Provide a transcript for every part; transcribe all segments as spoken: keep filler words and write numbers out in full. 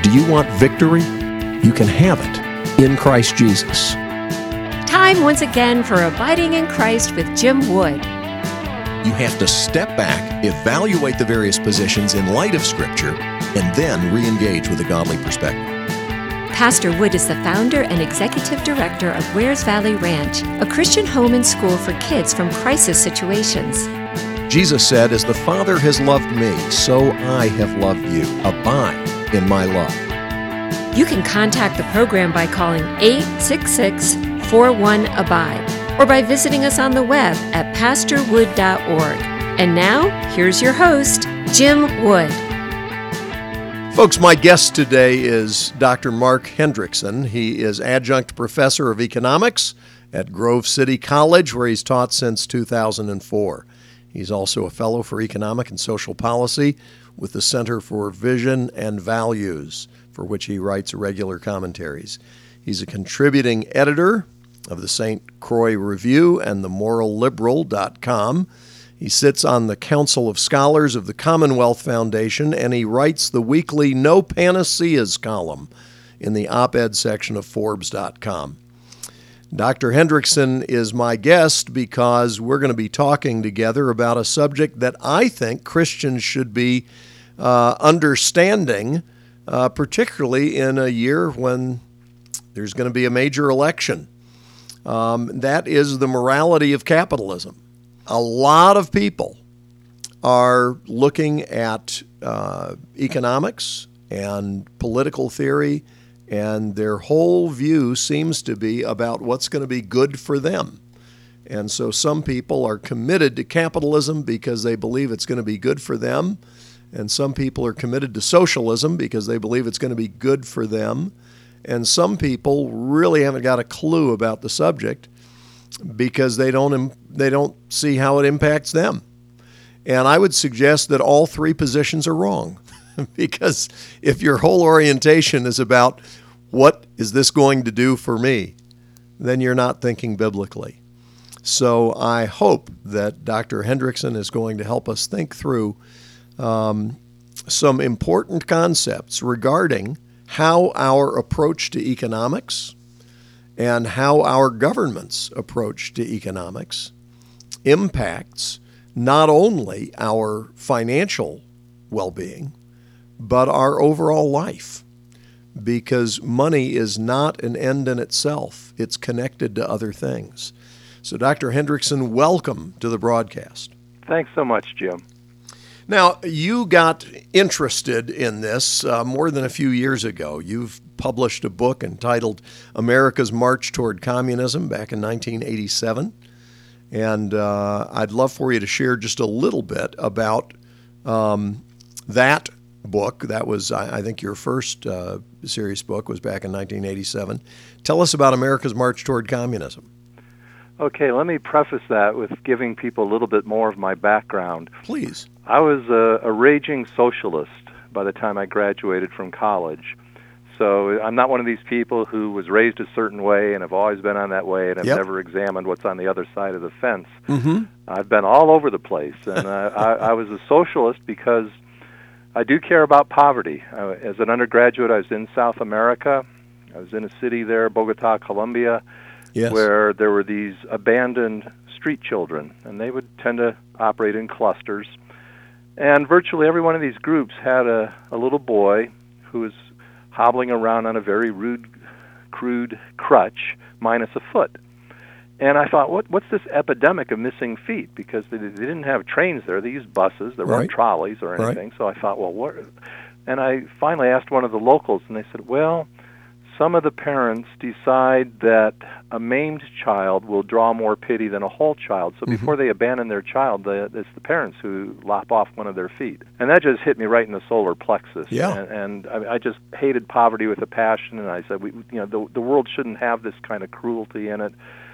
Do you want victory? You can have it in Christ Jesus. Time once again for Abiding in Christ with Jim Wood. You have to step back, evaluate the various positions in light of Scripture, and then re-engage with a godly perspective. Pastor Wood is the founder and executive director of Wares Valley Ranch, a Christian home and school for kids from crisis situations. Jesus said, "As the Father has loved me, so I have loved you. Abide in my love." You can contact the program by calling eight six six, four one, ABIDE or by visiting us on the web at pastor wood dot org. And now, here's your host, Jim Wood. Folks, my guest today is Doctor Mark Hendrickson. He is adjunct professor of economics at Grove City College, where he's taught since two thousand four. He's also a fellow for economic and social policy with the Center for Vision and Values, for which he writes regular commentaries. He's a contributing editor of the Saint Croix Review and the moral liberal dot com. He sits on the Council of Scholars of the Commonwealth Foundation, and he writes the weekly No Panaceas column in the op-ed section of Forbes dot com. Doctor Hendrickson is my guest because we're going to be talking together about a subject that I think Christians should be uh, understanding, uh, particularly in a year when there's going to be a major election. Um, that is the morality of capitalism. A lot of people are looking at uh, economics and political theory, and their whole view seems to be about what's going to be good for them. And so some people are committed to capitalism because they believe it's going to be good for them, and some people are committed to socialism because they believe it's going to be good for them, and some people really haven't got a clue about the subject because they don't they don't see how it impacts them. And I would suggest that all three positions are wrong. Because if your whole orientation is about what is this going to do for me, then you're not thinking biblically. So I hope that Doctor Hendrickson is going to help us think through um, some important concepts regarding how our approach to economics and how our government's approach to economics impacts not only our financial well-being, but our overall life, because money is not an end in itself. It's connected to other things. So, Doctor Hendrickson, welcome to the broadcast. Thanks so much, Jim. Now, you got interested in this uh, more than a few years ago. You've published a book entitled America's March Toward Communism back in nineteen eighty-seven. And uh, I'd love for you to share just a little bit about um, that book. That was, I think, your first uh, serious book was back in nineteen eighty-seven. Tell us about America's March Toward Communism. Okay, let me preface that with giving people a little bit more of my background. Please. I was a, a raging socialist by the time I graduated from college. So I'm not one of these people who was raised a certain way and have always been on that way and have Yep. never examined what's on the other side of the fence. Mm-hmm. I've been all over the place, and uh, I, I was a socialist because I do care about poverty. Uh, as an undergraduate, I was in South America. I was in a city there, Bogota, Colombia, Yes. where there were these abandoned street children, and they would tend to operate in clusters. And virtually every one of these groups had a, a little boy who was hobbling around on a very rude, crude crutch, minus a foot. And I thought, what what's this epidemic of missing feet? Because they, they didn't have trains there. They used buses. There weren't Right. trolleys or anything. Right. So I thought, well, what? And I finally asked one of the locals, and they said, well, some of the parents decide that a maimed child will draw more pity than a whole child. So before mm-hmm. they abandon their child, the, it's the parents who lop off one of their feet. And that just hit me right in the solar plexus. Yeah. And, and I, I just hated poverty with a passion. And I said, we, you know, the, the world shouldn't have this kind of cruelty in it.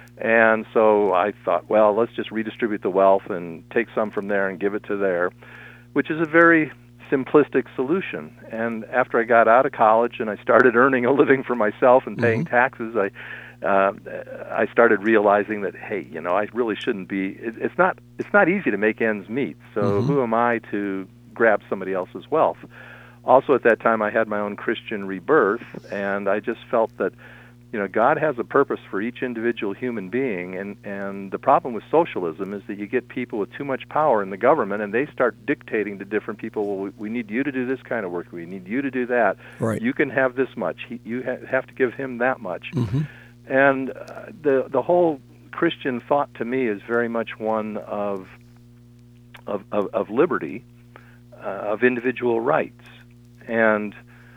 And so I thought, well, let's just redistribute the wealth and take some from there and give it to there, which is a very simplistic solution. And after I got out of college and I started earning a living for myself and paying mm-hmm. taxes, I uh, I started realizing that, hey, you know, I really shouldn't be. It, it's not it's not easy to make ends meet. So mm-hmm. who am I to grab somebody else's wealth? also at that time I had my own Christian rebirth, and I just felt that, you know, God has a purpose for each individual human being, and, and the problem with socialism is that you get people with too much power in the government, and they start dictating to different people, well, we, we need you to do this kind of work, we need you to do that. Right. You can have this much. He, you ha- have to give him that much. Mm-hmm. And uh, the the whole Christian thought to me is very much one of of, of, of liberty, uh, of individual rights. And,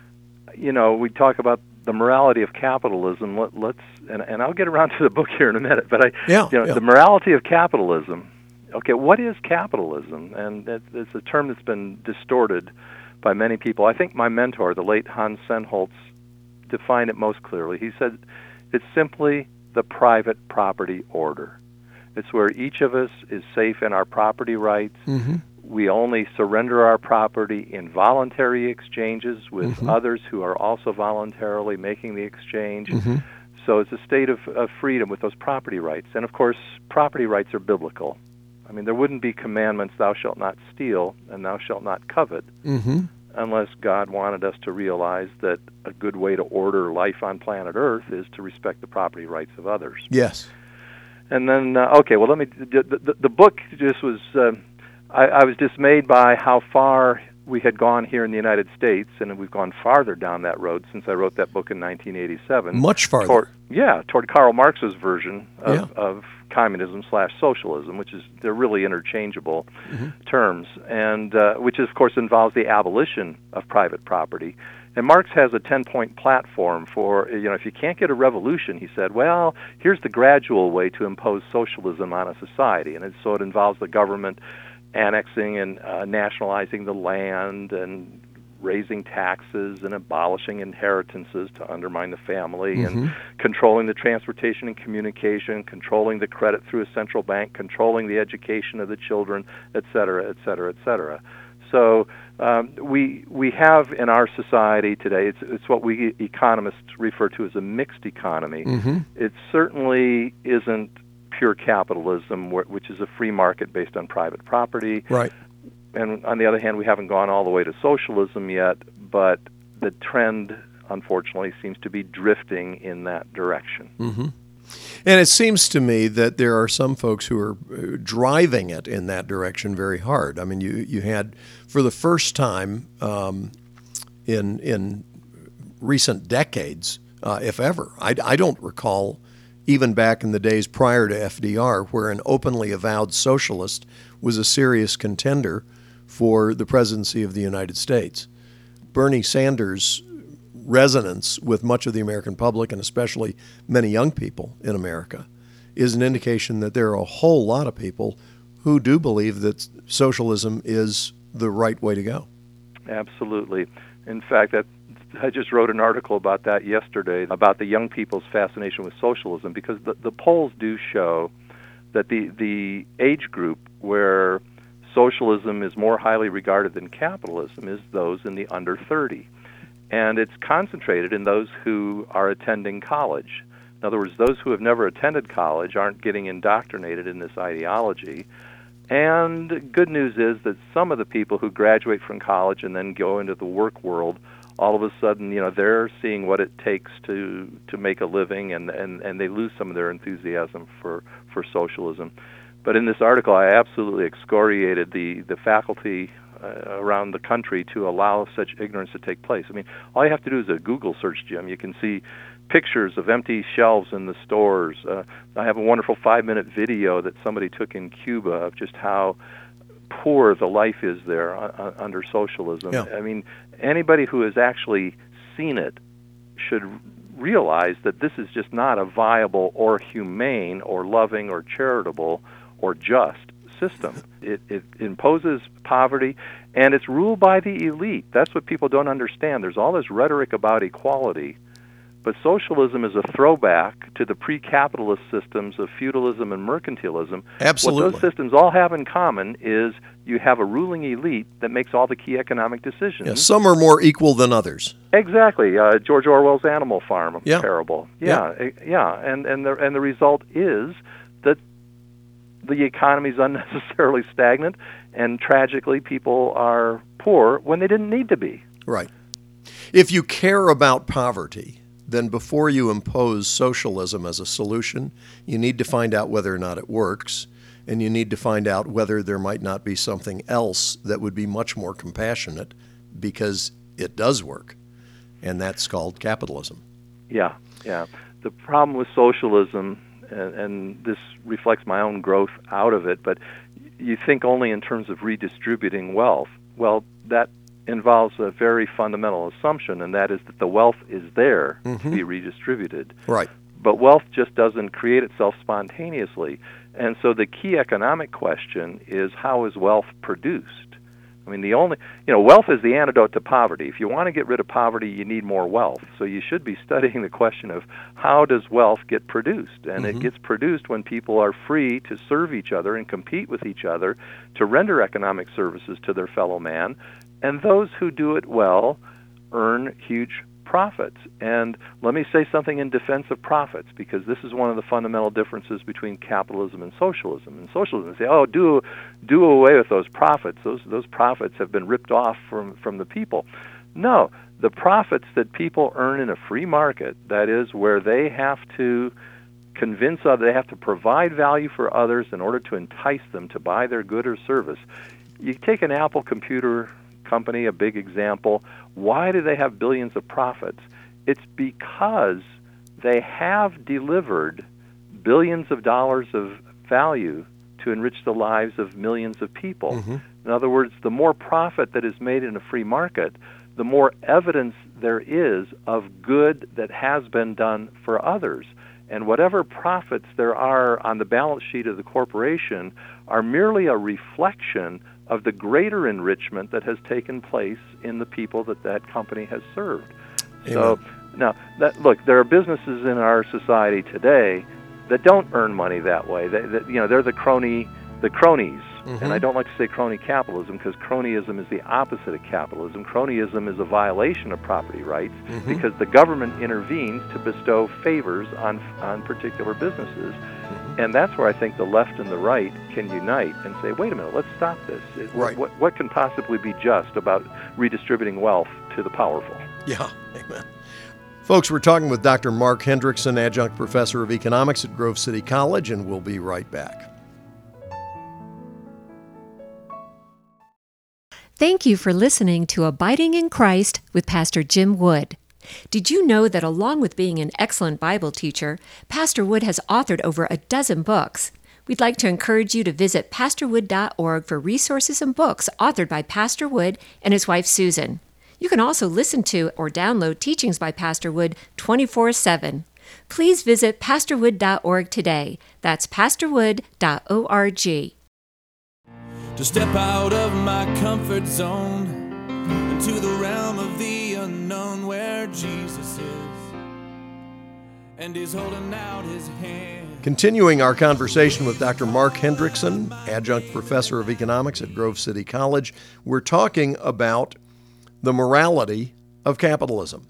you know, we talk about the morality of capitalism. Let, let's and, and I'll get around to the book here in a minute. But I, yeah, you know, yeah. the morality of capitalism. Okay, what is capitalism? And that, it's a term that's been distorted by many people. I think my mentor, the late Hans Sennholz, defined it most clearly. He said it's simply the private property order. It's where each of us is safe in our property rights. Mm-hmm. We only surrender our property in voluntary exchanges with mm-hmm. others who are also voluntarily making the exchange. Mm-hmm. So it's a state of, of freedom with those property rights. And of course, property rights are biblical. I mean, there wouldn't be commandments, thou shalt not steal and thou shalt not covet, mm-hmm. unless God wanted us to realize that a good way to order life on planet Earth is to respect the property rights of others. Yes. And then, uh, okay, well, let me, the, the, the book just was, uh, I, I was dismayed by how far we had gone here in the United States, and we've gone farther down that road since I wrote that book in nineteen eighty-seven. Much farther. Toward, yeah, toward Karl Marx's version of, yeah. of communism slash socialism, which is, they're really interchangeable mm-hmm. terms, and uh, which, of course, involves the abolition of private property. And Marx has a ten-point platform for, you know, if you can't get a revolution, he said, well, here's the gradual way to impose socialism on a society. And it, so it involves the government annexing and uh, nationalizing the land and raising taxes and abolishing inheritances to undermine the family mm-hmm. and controlling the transportation and communication, controlling the credit through a central bank, controlling the education of the children, et cetera, et cetera, et cetera. So um, we we have in our society today, it's it's what we economists refer to as a mixed economy. Mm-hmm. It certainly isn't pure capitalism, which is a free market based on private property. Right. And on the other hand, we haven't gone all the way to socialism yet, but the trend, unfortunately, seems to be drifting in that direction. Mm-hmm. And it seems to me that there are some folks who are driving it in that direction very hard. I mean, you, you had, for the first time um, in in recent decades, uh, if ever, I, I don't recall, even back in the days prior to F D R, where an openly avowed socialist was a serious contender for the presidency of the United States. Bernie Sanders' resonance with much of the American public, and especially many young people in America, is an indication that there are a whole lot of people who do believe that socialism is the right way to go. Absolutely. In fact, that, I just wrote an article about that yesterday, about the young people's fascination with socialism, because the, the polls do show that the, the age group where socialism is more highly regarded than capitalism is those in the under thirty. And it's concentrated in those who are attending college. In other words, those who have never attended college aren't getting indoctrinated in this ideology. And good news is that some of the people who graduate from college and then go into the work world, all of a sudden, you know, they're seeing what it takes to, to make a living, and, and, and they lose some of their enthusiasm for, for socialism. But in this article, I absolutely excoriated the, the faculty Uh, around the country to allow such ignorance to take place. I mean, all you have to do is a Google search, Jim. You can see pictures of empty shelves in the stores. Uh, I have a wonderful five-minute video that somebody took in Cuba of just how poor the life is there uh, under socialism. Yeah. I mean, anybody who has actually seen it should realize that this is just not a viable or humane or loving or charitable or just system. It, it imposes poverty, and it's ruled by the elite. That's what people don't understand. There's all this rhetoric about equality, but socialism is a throwback to the pre-capitalist systems of feudalism and mercantilism. Absolutely. What those systems all have in common is you have a ruling elite that makes all the key economic decisions. Yeah, some are more equal than others. Exactly. Uh, George Orwell's Animal Farm yeah. parable. Yeah, yeah, yeah. And and the and the result is that the economy is unnecessarily stagnant, and tragically, people are poor when they didn't need to be. Right. If you care about poverty, then before you impose socialism as a solution, you need to find out whether or not it works, and you need to find out whether there might not be something else that would be much more compassionate because it does work, and that's called capitalism. Yeah, yeah. The problem with socialism, and, and this reflects my own growth out of it, but you think only in terms of redistributing wealth. Well, that involves a very fundamental assumption, and that is that the wealth is there mm-hmm. to be redistributed. Right. But wealth just doesn't create itself spontaneously. And so the key economic question is, how is wealth produced? I mean, the only, you know, wealth is the antidote to poverty. If you want to get rid of poverty, you need more wealth. So you should be studying the question of how does wealth get produced? And mm-hmm. it gets produced when people are free to serve each other and compete with each other to render economic services to their fellow man. And those who do it well earn huge profits. And let me say something in defense of profits, because this is one of the fundamental differences between capitalism and socialism. In socialism, they say, oh, do do away with those profits. Those those profits have been ripped off from, from the people. No, the profits that people earn in a free market, that is, where they have to convince others, they have to provide value for others in order to entice them to buy their good or service. You take an Apple computer company, a big example. Why do they have billions of profits? It's because they have delivered billions of dollars of value to enrich the lives of millions of people. Mm-hmm. In other words, the more profit that is made in a free market, the more evidence there is of good that has been done for others. And whatever profits there are on the balance sheet of the corporation are merely a reflection of the greater enrichment that has taken place in the people that that company has served. Amen. So now, that, look, there are businesses in our society today that don't earn money that way. They, they, you know, they're the crony, the cronies. Mm-hmm. And I don't like to say crony capitalism, because cronyism is the opposite of capitalism. Cronyism is a violation of property rights mm-hmm. because the government intervenes to bestow favors on on particular businesses. Mm-hmm. And that's where I think the left and the right can unite and say, wait a minute, let's stop this. It, right. what, what can possibly be just about redistributing wealth to the powerful? Yeah, amen. Folks, we're talking with Doctor Mark Hendrickson, adjunct professor of economics at Grove City College, and we'll be right back. Thank you for listening to Abiding in Christ with Pastor Jim Wood. Did you know that along with being an excellent Bible teacher, Pastor Wood has authored over a dozen books? We'd like to encourage you to visit pastor wood dot org for resources and books authored by Pastor Wood and his wife Susan. You can also listen to or download teachings by Pastor Wood twenty-four seven. Please visit pastor wood dot org today. That's pastor wood dot org. To step out of my comfort zone into the realm of the unknown, where Jesus is and he's holding out his hand. Continuing our conversation with Doctor Mark Hendrickson, adjunct professor of economics at Grove City College, we're talking about the morality of capitalism.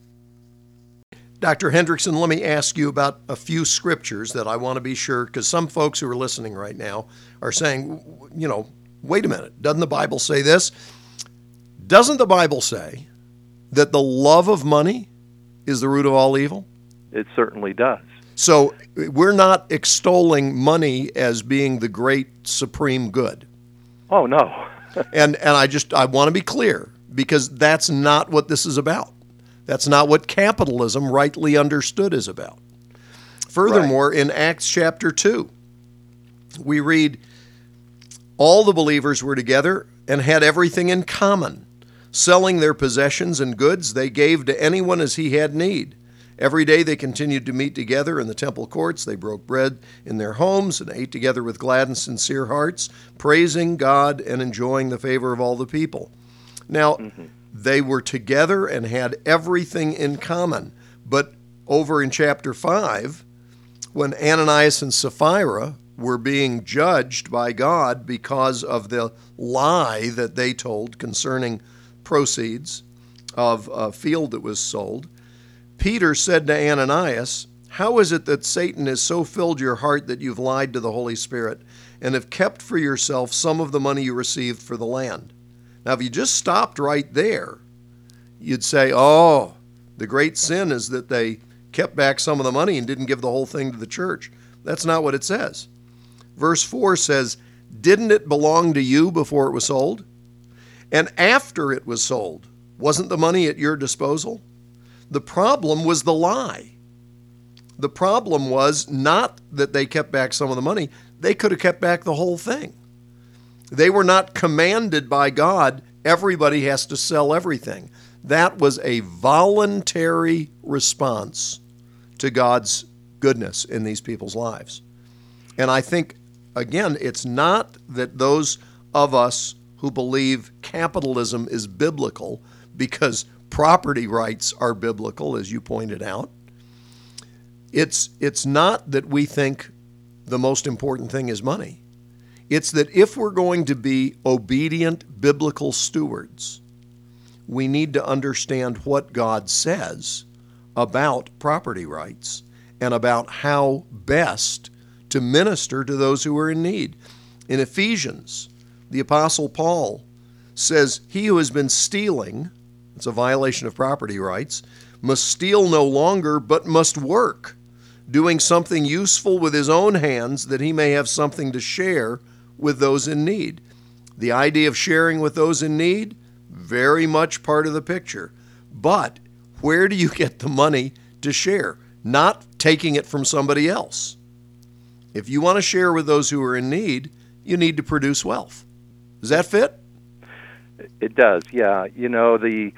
Doctor Hendrickson, let me ask you about a few scriptures that I want to be sure, because some folks who are listening right now are saying, you know, wait a minute, doesn't the Bible say this? Doesn't the Bible say that the love of money is the root of all evil? It certainly does. So we're not extolling money as being the great supreme good. Oh, no. and and I just, I want to be clear, because that's not what this is about. That's not what capitalism, rightly understood, is about. Furthermore, right. In Acts chapter two, we read, all the believers were together and had everything in common. Selling their possessions and goods, they gave to anyone as he had need. Every day they continued to meet together in the temple courts. They broke bread in their homes and ate together with glad and sincere hearts, praising God and enjoying the favor of all the people. Now, mm-hmm. they were together and had everything in common. But over in chapter five, when Ananias and Sapphira were being judged by God because of the lie that they told concerning proceeds of a field that was sold, Peter said to Ananias, how is it that Satan has so filled your heart that you've lied to the Holy Spirit and have kept for yourself some of the money you received for the land? Now, if you just stopped right there, you'd say, oh, the great sin is that they kept back some of the money and didn't give the whole thing to the church. That's not what it says. Verse four says, didn't it belong to you before it was sold? And after it was sold, wasn't the money at your disposal? The problem was the lie. The problem was not that they kept back some of the money. They could have kept back the whole thing. They were not commanded by God, everybody has to sell everything. That was a voluntary response to God's goodness in these people's lives. And I think, again, it's not that those of us who believe capitalism is biblical, because property rights are biblical, as you pointed out. It's, it's not that we think the most important thing is money. It's that if we're going to be obedient biblical stewards, we need to understand what God says about property rights and about how best to minister to those who are in need. In Ephesians, the Apostle Paul says, he who has been stealing, it's a violation of property rights, must steal no longer, but must work, doing something useful with his own hands that he may have something to share with those in need. The idea of sharing with those in need, very much part of the picture. But where do you get the money to share? Not taking it from somebody else. If you want to share with those who are in need, you need to produce wealth. Does that fit? It does, yeah. You know, the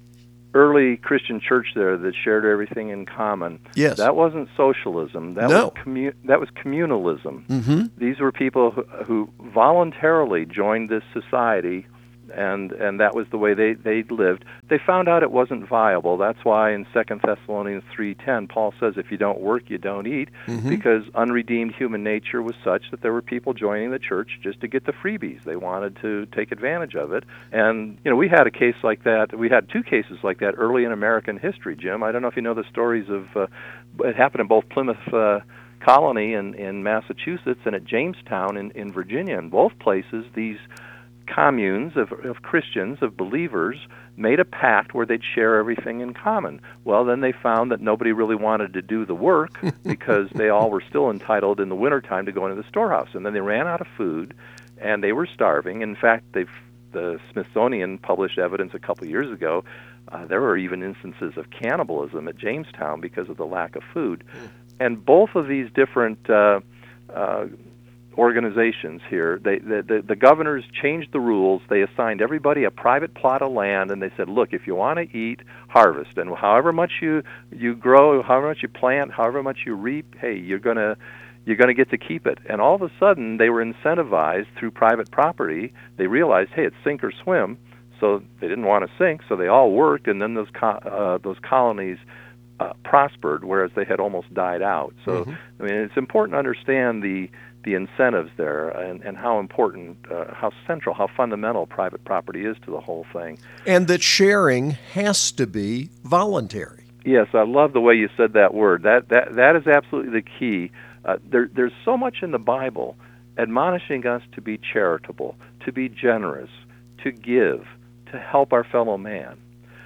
early Christian church there that shared everything in common, yes. that wasn't socialism. That no. was commu- that was communalism. Mm-hmm. These were people who, who voluntarily joined this society, and and that was the way they, they lived. They found out it wasn't viable. That's why in Second Thessalonians three ten, Paul says, if you don't work, you don't eat, mm-hmm. because unredeemed human nature was such that there were people joining the church just to get the freebies. They wanted to take advantage of it. And, you know, we had a case like that. We had two cases like that early in American history, Jim. I don't know if you know the stories of, uh, it happened in both Plymouth uh, Colony in, in Massachusetts and at Jamestown in, in Virginia. In both places, these communes of, of Christians, of believers, made a pact where they'd share everything in common. Well, then they found that nobody really wanted to do the work because they all were still entitled in the wintertime to go into the storehouse. And then they ran out of food, and they were starving. In fact, they've, the Smithsonian published evidence a couple years ago. Uh, there were even instances of cannibalism at Jamestown because of the lack of food. And both of these different uh, uh, organizations here, they, the, the, the governors changed the rules. They assigned everybody a private plot of land, and they said, look, if you want to eat, harvest. And however much you, you grow, however much you plant, however much you reap, hey, you're going to you're going to get to keep it. And all of a sudden, they were incentivized through private property. They realized, hey, it's sink or swim. So they didn't want to sink, so they all worked, and then those co- uh, those colonies uh, prospered, whereas they had almost died out. So, mm-hmm. I mean, it's important to understand the the incentives there and, and how important, uh, how central, how fundamental private property is to the whole thing. And that sharing has to be voluntary. Yes, I love the way you said that word. That that that is absolutely the key. Uh, there, there's so much in the Bible admonishing us to be charitable, to be generous, to give, to help our fellow man.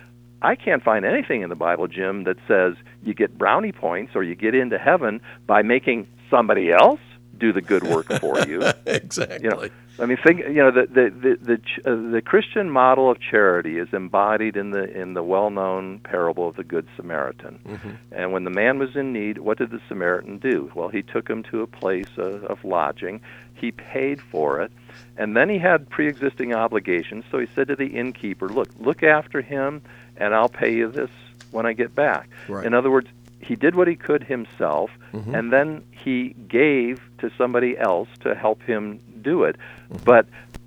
I can't find anything in the Bible, Jim, that says you get brownie points or you get into heaven by making somebody else do the good work for you. Exactly. You know, I mean, think. You know, the the the the, uh, the Christian model of charity is embodied in the in the well-known parable of the Good Samaritan. Mm-hmm. And when the man was in need, what did the Samaritan do? Well, he took him to a place of, of lodging. He paid for it, and then he had pre-existing obligations. So he said to the innkeeper, "Look, look after him, and I'll pay you this when I get back." Right. In other words, he did what he could himself, mm-hmm. and then he gave to somebody else to help him do it. Mm-hmm. But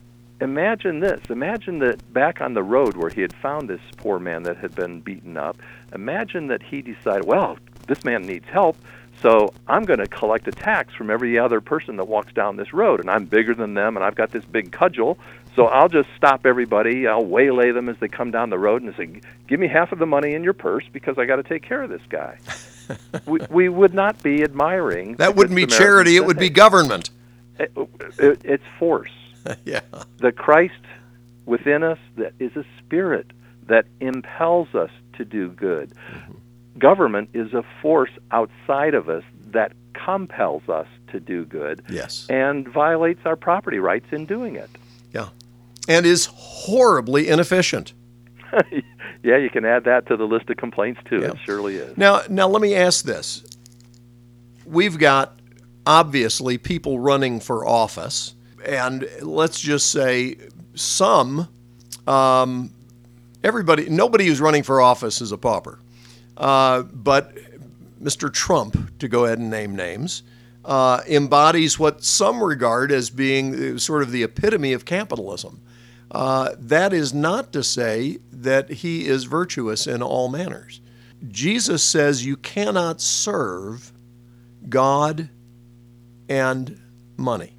imagine this. Imagine that back on the road where he had found this poor man that had been beaten up, imagine that he decided, well, this man needs help, so I'm going to collect a tax from every other person that walks down this road, and I'm bigger than them, and I've got this big cudgel, so I'll just stop everybody, I'll waylay them as they come down the road and say, give me half of the money in your purse because I got to take care of this guy. we, we would not be admiring. That wouldn't be charity, it would be government. It, it, it's force. Yeah. The Christ within us that is a spirit that impels us to do good. Mm-hmm. Government is a force outside of us that compels us to do good. Yes. And violates our property rights in doing it. Yeah. And is horribly inefficient. Yeah, you can add that to the list of complaints, too. Yeah. It surely is. Now, now, let me ask this. We've got, obviously, people running for office, and let's just say some, um, everybody, nobody who's running for office is a pauper. Uh, but Mister Trump, to go ahead and name names, uh, embodies what some regard as being sort of the epitome of capitalism. Uh, that is not to say that he is virtuous in all manners. Jesus says you cannot serve God and money.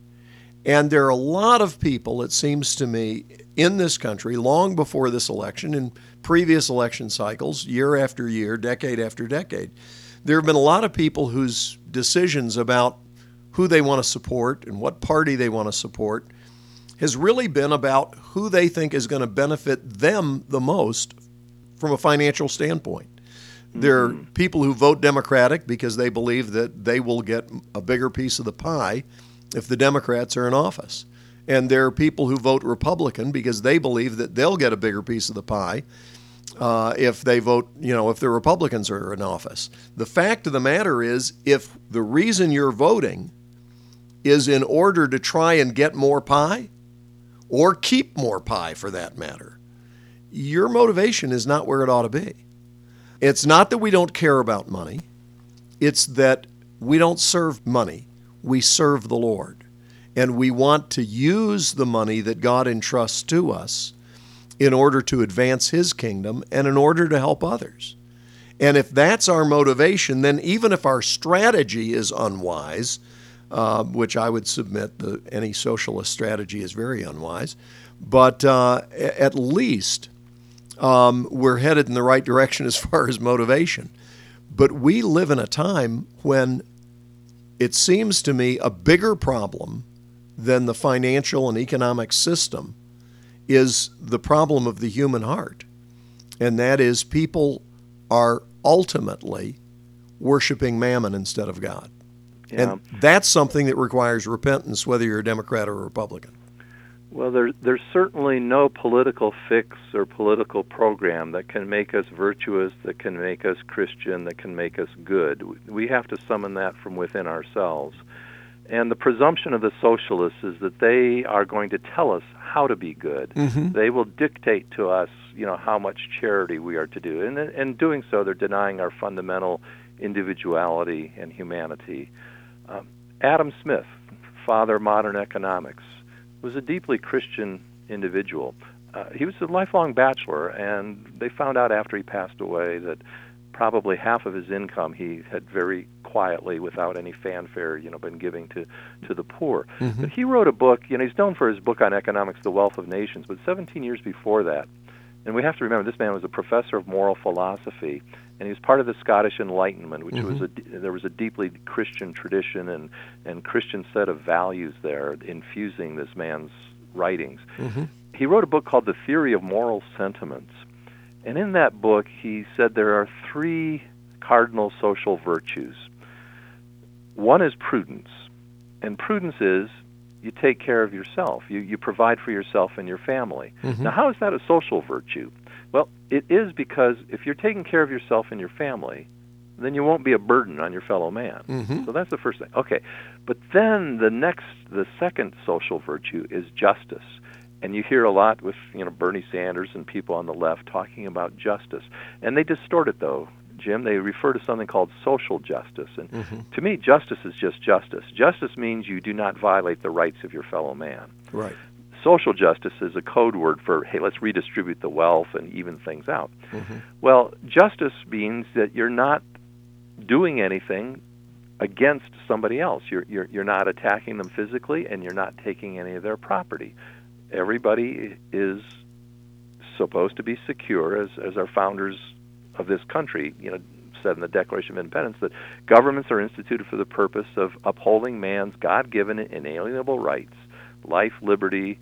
And there are a lot of people, it seems to me, in this country, long before this election, in previous election cycles, year after year, decade after decade, there have been a lot of people whose decisions about who they want to support and what party they want to support has really been about who they think is going to benefit them the most from a financial standpoint. Mm-hmm. There are people who vote Democratic because they believe that they will get a bigger piece of the pie if the Democrats are in office. And there are people who vote Republican because they believe that they'll get a bigger piece of the pie uh, if they vote, you know, if the Republicans are in office. The fact of the matter is, if the reason you're voting is in order to try and get more pie, or keep more pie for that matter, your motivation is not where it ought to be. It's not that we don't care about money. It's that we don't serve money. We serve the Lord. And we want to use the money that God entrusts to us in order to advance His kingdom and in order to help others. And if that's our motivation, then even if our strategy is unwise, Uh, which I would submit that any socialist strategy is very unwise, but uh, at least um, we're headed in the right direction as far as motivation. But we live in a time when it seems to me a bigger problem than the financial and economic system is the problem of the human heart. And that is, people are ultimately worshiping mammon instead of God. Yeah. And that's something that requires repentance, whether you're a Democrat or a Republican. Well, there, there's certainly no political fix or political program that can make us virtuous, that can make us Christian, that can make us good. We have to summon that from within ourselves. And the presumption of the socialists is that they are going to tell us how to be good. Mm-hmm. They will dictate to us, you know, how much charity we are to do. And in doing so, they're denying our fundamental individuality and humanity. Um, Adam Smith, father of modern economics, was a deeply Christian individual. Uh, he was a lifelong bachelor, and they found out after he passed away that probably half of his income he had very quietly, without any fanfare, you know, been giving to, to the poor. Mm-hmm. But he wrote a book, you know, he's known for his book on economics, The Wealth of Nations, but seventeen years before that, and we have to remember this man was a professor of moral philosophy, and he was part of the Scottish Enlightenment, which mm-hmm. was a, there was a deeply Christian tradition and, and Christian set of values there infusing this man's writings. Mm-hmm. He wrote a book called The Theory of Moral Sentiments, and in that book he said there are three cardinal social virtues. One is prudence, and prudence is you take care of yourself. You, you provide for yourself and your family. Mm-hmm. Now, how is that a social virtue? Well, it is because if you're taking care of yourself and your family, then you won't be a burden on your fellow man. Mm-hmm. So that's the first thing. Okay, but then the next, the second social virtue is justice. And you hear a lot with, you know, Bernie Sanders and people on the left talking about justice. And they distort it, though, Jim. They refer to something called social justice. And mm-hmm. to me, justice is just justice. Justice means you do not violate the rights of your fellow man. Right. Social justice is a code word for, hey, let's redistribute the wealth and even things out. Mm-hmm. Well, justice means that you're not doing anything against somebody else. You're, you're, you're not attacking them physically, and you're not taking any of their property. Everybody is supposed to be secure, as, as our founders of this country, you know, said in the Declaration of Independence, that governments are instituted for the purpose of upholding man's God-given inalienable rights, life, liberty,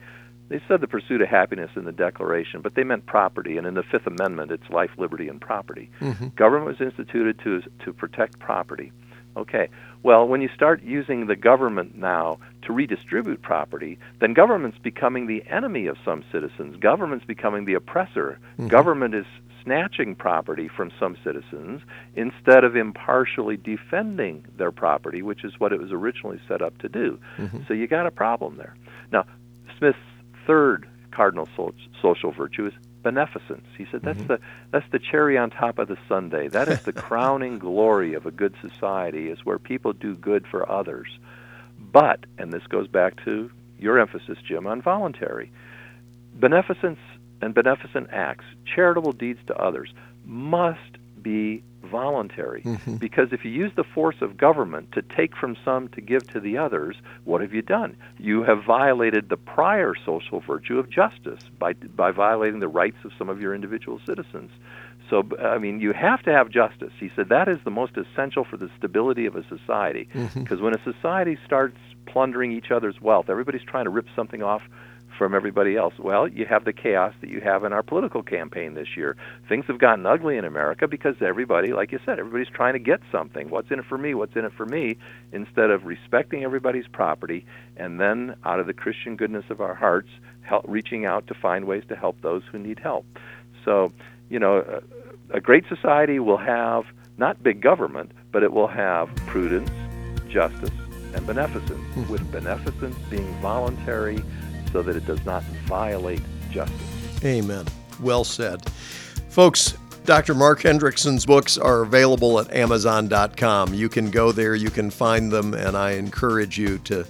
They said the pursuit of happiness in the Declaration, but they meant property, and in the Fifth Amendment, it's life, liberty, and property. Mm-hmm. Government was instituted to to protect property. Okay, well, when you start using the government now to redistribute property, then government's becoming the enemy of some citizens. Government's becoming the oppressor. Mm-hmm. Government is snatching property from some citizens instead of impartially defending their property, which is what it was originally set up to do. Mm-hmm. So you got a problem there. Now, Smith's third cardinal so- social virtue is beneficence. He said that's mm-hmm. the that's the cherry on top of the sundae. That is the crowning glory of a good society, is where people do good for others. But, and this goes back to your emphasis, Jim, on voluntary, beneficence and beneficent acts, charitable deeds to others, must be voluntary. Mm-hmm. Because if you use the force of government to take from some to give to the others, what have you done? You have violated the prior social virtue of justice by by violating the rights of some of your individual citizens. So, I mean, you have to have justice. He said that is the most essential for the stability of a society. Because mm-hmm. when a society starts plundering each other's wealth, everybody's trying to rip something off from everybody else. Well, you have the chaos that you have in our political campaign this year. Things have gotten ugly in America because everybody, like you said, everybody's trying to get something. What's in it for me? What's in it for me? Instead of respecting everybody's property and then, out of the Christian goodness of our hearts, help, reaching out to find ways to help those who need help. So, you know, a, a great society will have not big government, but it will have prudence, justice, and beneficence, mm-hmm. with beneficence being voluntary, so that it does not violate justice. Amen. Well said. Folks, Doctor Mark Hendrickson's books are available at amazon dot com. You can go there, you can find them, and I encourage you to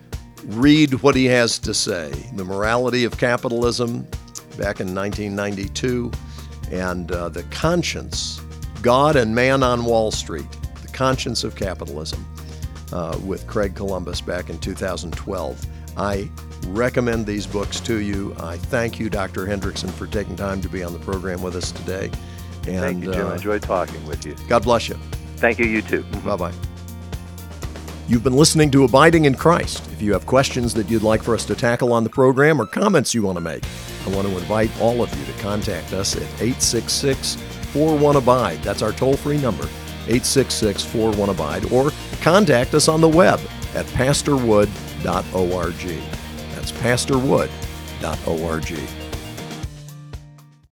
read what he has to say. The Morality of Capitalism, back in nineteen ninety-two, and uh, The Conscience, God and Man on Wall Street, The Conscience of Capitalism, uh, with Craig Columbus back in two thousand twelve. I recommend these books to you. I thank you, Doctor Hendrickson, for taking time to be on the program with us today. And, thank you, Jim. Uh, I enjoyed talking with you. God bless you. Thank you, you too. Bye-bye. You've been listening to Abiding in Christ. If you have questions that you'd like for us to tackle on the program or comments you want to make, I want to invite all of you to contact us at eight six six, four one, abide. That's our toll-free number, eight six six, four one, abide. Or contact us on the web at pastor wood dot org. That's pastor wood dot org.